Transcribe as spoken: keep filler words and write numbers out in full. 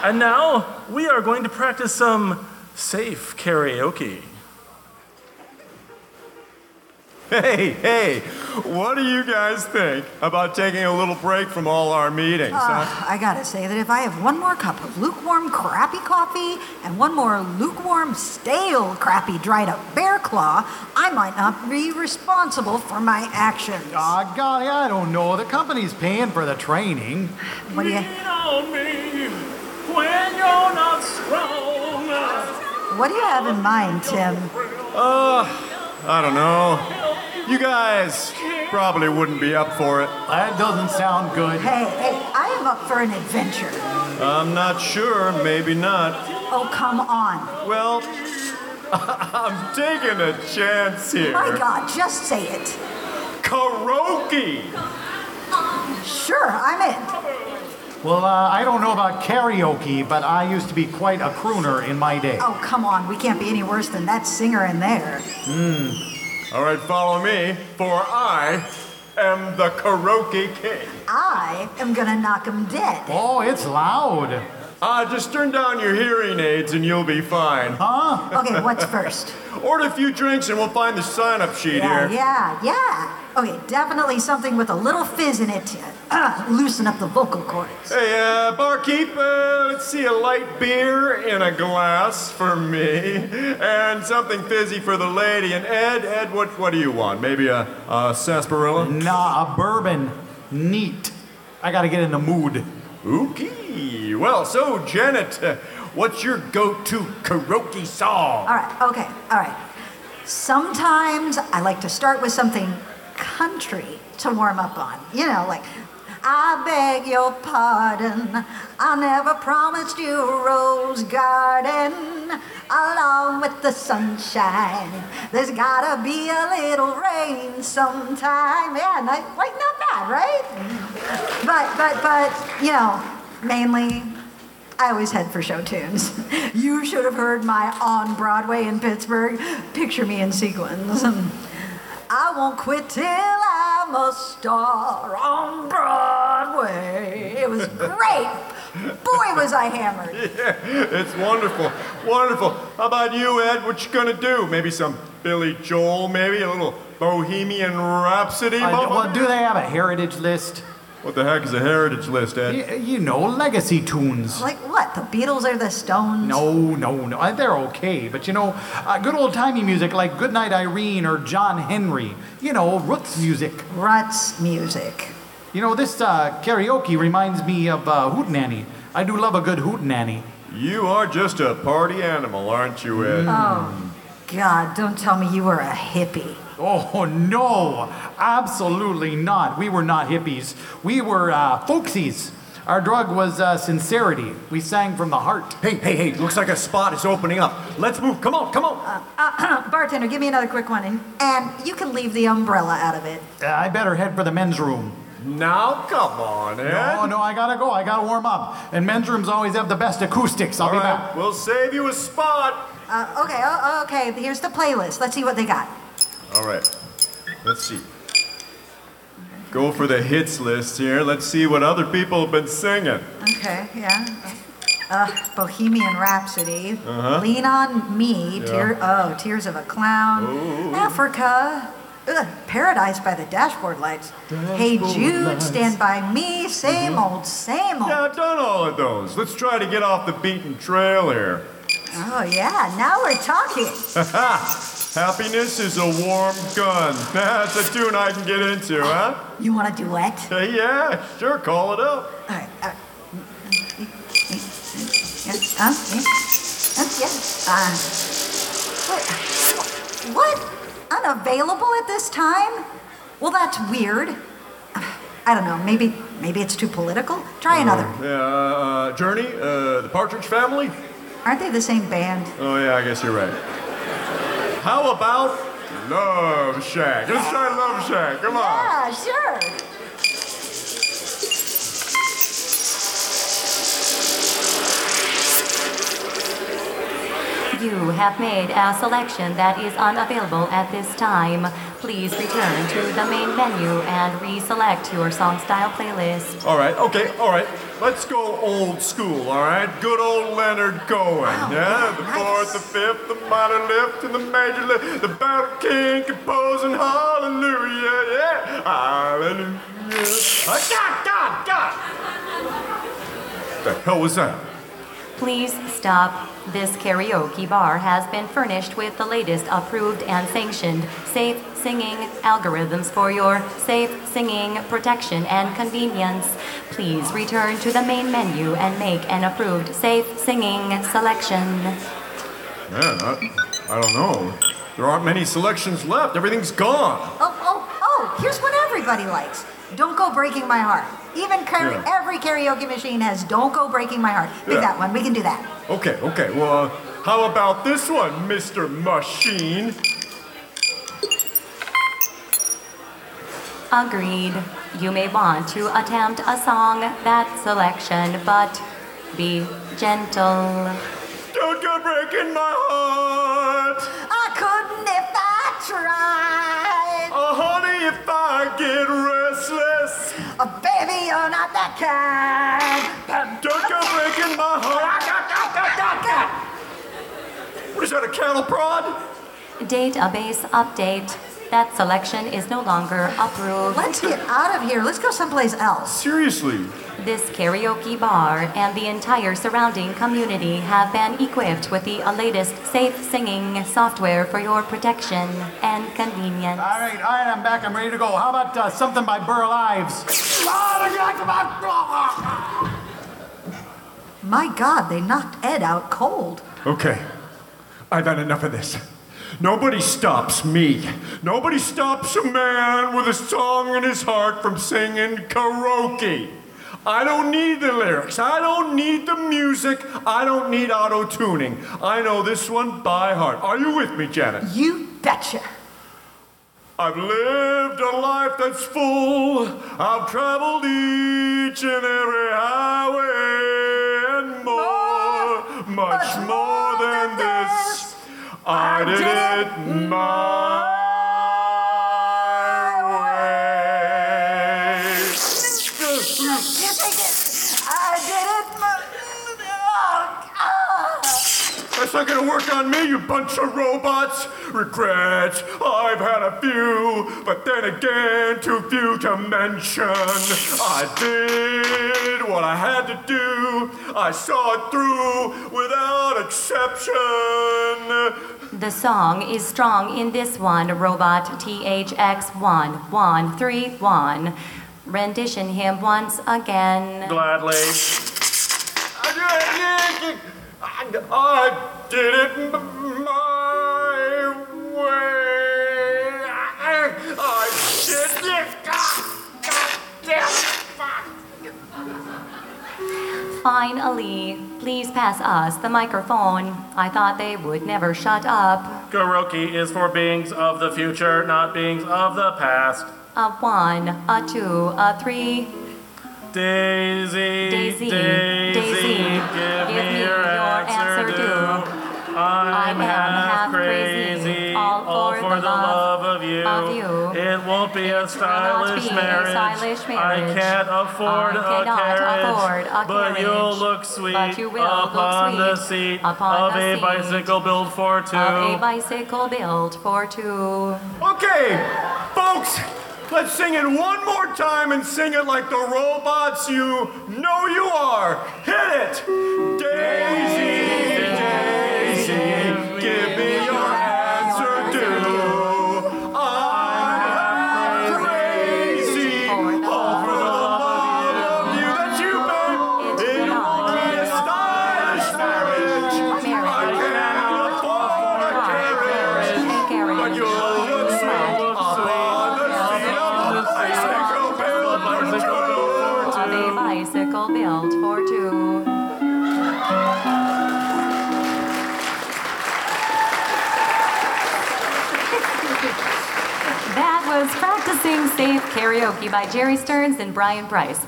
And now we are going to practice some safe karaoke. Hey, hey, what do you guys think about taking a little break from all our meetings, Uh, huh? I gotta say that if I have one more cup of lukewarm crappy coffee and one more lukewarm stale crappy dried up bear claw, I might not be responsible for my actions. Ah, uh, golly, I don't know. The company's paying for the training. What do you... Lean on me when you're not strong. What do you have in mind, Tim? Uh, I don't know. You guys probably wouldn't be up for it. That doesn't sound good. Hey, hey, I am up for an adventure. I'm not sure, maybe not. Oh, come on. Well, I'm taking a chance here. My God, just say it. Karaoke! Sure, I'm in. Well, uh, I don't know about karaoke, but I used to be quite a crooner in my day. Oh, come on. We can't be any worse than that singer in there. Hmm. All right, follow me, for I am the karaoke king. I am gonna knock him dead. Oh, it's loud. Ah, uh, just turn down your hearing aids and you'll be fine. Huh? Okay, what's first? Order a few drinks and we'll find the sign-up sheet yeah, here. Yeah, yeah. Okay, definitely something with a little fizz in it to uh, loosen up the vocal cords. Hey, uh, barkeep, uh, let's see a light beer in a glass for me, and something fizzy for the lady. And Ed, Ed, what, what do you want? Maybe a, a sarsaparilla? Nah, a bourbon. Neat. I gotta get in the mood. Okay. Well, so, Janet, uh, what's your go-to karaoke song? All right, okay, all right. Sometimes I like to start with something country to warm up on. You know, like, I beg your pardon, I never promised you a rose garden along with the sunshine. There's gotta be a little rain sometime. Yeah, not, like not bad, right? But, but, but, you know, mainly I always head for show tunes. You should have heard my On Broadway in Pittsburgh. Picture me in sequins. I won't quit till I'm a star on Broadway. It was great. Boy, was I hammered. Yeah, it's wonderful, wonderful. How about you, Ed? What you gonna do? Maybe some Billy Joel, maybe a little Bohemian Rhapsody? Uh, well, do they have a heritage list? What the heck is a heritage list, Ed? Y- you know, legacy tunes. Like what? The Beatles or the Stones? No, no, no. Uh, They're okay, but you know, uh, good old-timey music like Goodnight Irene or John Henry. You know, roots music. Ruts music. You know, this uh, karaoke reminds me of uh, Hootenanny. I do love a good Hootenanny. You are just a party animal, aren't you, Ed? Oh, God, don't tell me you were a hippie. Oh, no, absolutely not. We were not hippies. We were uh, folksies. Our drug was uh, sincerity. We sang from the heart. Hey, hey, hey, looks like a spot is opening up. Let's move. Come on, come on. Uh, uh, bartender, give me another quick one, and, and you can leave the umbrella out of it. Uh, I better head for the men's room. Now, come on, Ed. No, no, I gotta go. I gotta warm up. And men's rooms always have the best acoustics. I'll All be right, back. we'll save you a spot. Uh, okay, uh, okay, here's the playlist. Let's see what they got. All right, let's see. Go for the hits list here. Let's see what other people have been singing. Okay, yeah. Uh, Bohemian Rhapsody. Uh-huh. Lean on Me. Yeah. Tear, oh, Tears of a Clown. Ooh. Africa. Ugh, Paradise by the Dashboard Lights. Hey Dashboard Jude, Lights. Stand By Me. Same old, same old. Yeah, I've done all of those. Let's try to get off the beaten trail here. Oh, yeah, now we're talking. Happiness is a warm gun. That's a tune I can get into, huh? You want a duet? Hey, yeah, sure, call it up. All right. Uh, yeah, uh, yeah, uh, yeah. Uh, what? What? Unavailable at this time? Well, that's weird. I don't know. Maybe, maybe it's too political. Try another. Yeah, uh, Journey, uh, the Partridge Family. Aren't they the same band? Oh yeah, I guess you're right. How about Love Shack? Let's try Love Shack. Come on. Yeah, sure. You have made a selection that is unavailable at this time. Please return to the main menu and reselect your song style playlist. All right, okay, all right. Let's go old school, all right? Good old Leonard Cohen, Wow, yeah? The nice. fourth, the fifth, the minor lift, and the major lift. The battle king composing hallelujah, yeah? Hallelujah. Ah, God, God, God! The hell was that? Please stop. This karaoke bar has been furnished with the latest approved and sanctioned safe singing algorithms for your safe singing protection and convenience. Please return to the main menu and make an approved safe singing selection. Man, I, I don't know. There aren't many selections left. Everything's gone. Oh, oh, oh, here's what everybody likes. Don't Go Breaking My Heart. Even kara- Yeah. every karaoke machine has Don't Go Breaking My Heart. Pick Yeah. that one. We can do that. Okay, okay. Well, uh, how about this one, Mister Machine? Agreed. You may want to attempt a song that selection, but be gentle. Don't go breaking my heart. I couldn't if I tried. Oh, honey, if I get restless. Oh, baby, you're not that kind. Don't go breaking my heart. What is that, a cattle prod? Database update. That selection is no longer approved. Let's get out of here. Let's go someplace else. Seriously. This karaoke bar and the entire surrounding community have been equipped with the latest safe singing software for your protection and convenience. All right, all right, I'm back. I'm ready to go. How about uh, something by Burl Ives? My God, they knocked Ed out cold. Okay, I've had enough of this. Nobody stops me. Nobody stops a man with a song in his heart from singing karaoke. I don't need the lyrics. I don't need the music. I don't need auto-tuning. I know this one by heart. Are you with me, Janet? You betcha. I've lived a life that's full. I've traveled each and every highway and more, much more than this. I did it my way. Can't take it. I did it. my- Oh, ah. That's not gonna work on me, you bunch of robots. Regrets, I've had a few, but then again, too few to mention. I did what I had to do. I saw it through without exception. The song is strong in this one, Robot T H X one one three one. Rendition him once again. Gladly. I did it my way. I did it. Finally, please pass us the microphone. I thought they would never shut up. Karaoke is for beings of the future, not beings of the past. A one, a two, a three. Daisy, Daisy, Daisy, Daisy, give, me your answer, due. due. I'm, am half crazy, all for the love of you. of you. It won't be a It cannot stylish be a marriage. stylish I marriage. can't afford I a cannot carriage, afford a but you'll carriage. look sweet But you will look upon the sweet seat upon of the a seat bicycle built for two. Of a bicycle built for two. Okay, folks, let's sing it one more time and sing it like the robots you know you are. Hit it! Daisy, Daisy, give me your answer due. I'm crazy, all for the love of you. That's you, babe. It won't be a stylish marriage. I can't afford a carriage, but you'll look sweet upon the seat of a bicycle built for two. Of a bicycle built for two. That was Practicing Safe Karaoke by Jerry Stearns and Brian Price.